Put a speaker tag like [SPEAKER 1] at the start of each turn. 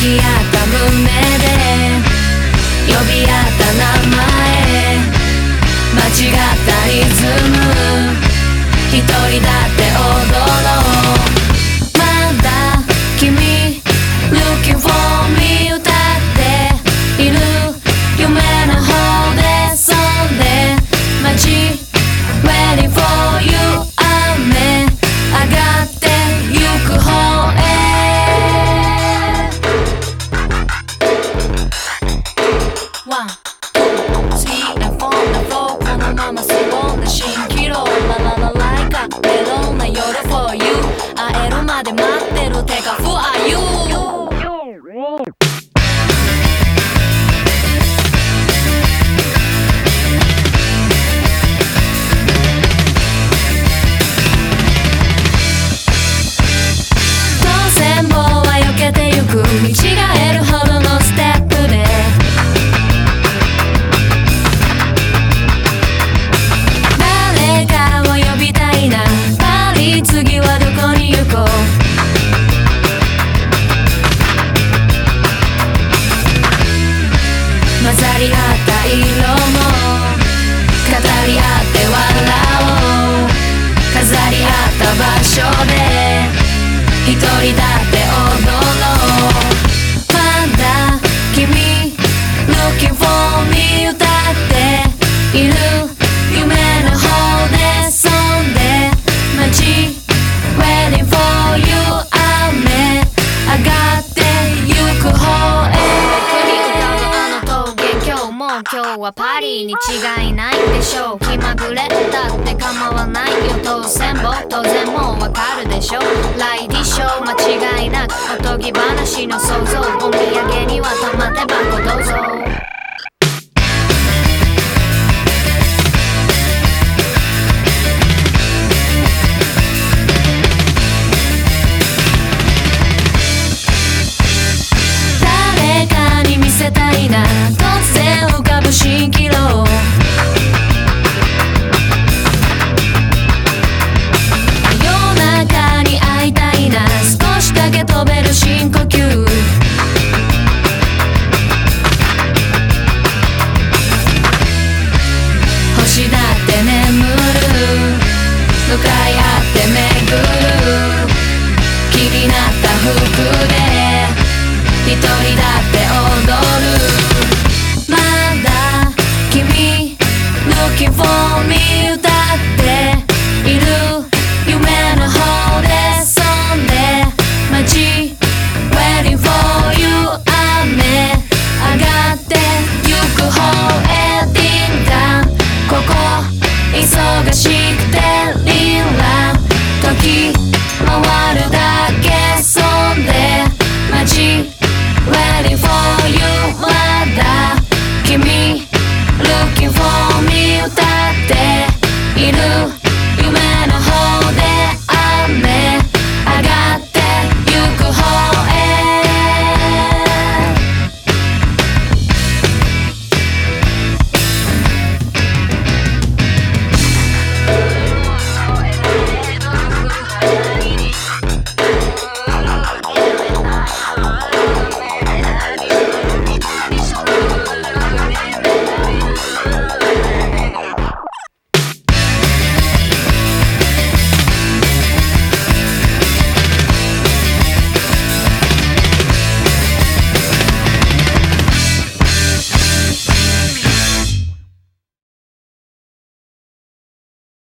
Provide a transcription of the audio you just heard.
[SPEAKER 1] き合った胸で呼び合った名前、間違ったリズム一人だって踊ろう。まだ君 Looking for me 歌っている夢の方でそんで待ち Waiting for you 雨上がってゆく方へOne, two, three and four このまま過ごんで蜃気楼ラララライカメロンな夜 for you 会えるまで待ってるてか Who are you?見違えるほどのステップで誰かを呼びたいなパリ次はどこに行こう混ざり合った色も語り合って笑おう飾り合った場所で一人だって踊ろうまだ君 Looking for me 歌っている夢の方でそんで待ち Waiting for you 雨上がってゆく方へ君歌うあの峠今日はパリに違いないでしょう気まぐれだって構わないよ当然もうわかるでしょライディショー間違いなくおとぎ話の想像お土産には玉手箱どうぞ誰かに見せたいな突然浮かぶ蜃気楼会いたいな少しだけ飛べる深呼吸星だって眠る向かい合って巡る気になった服で一人だって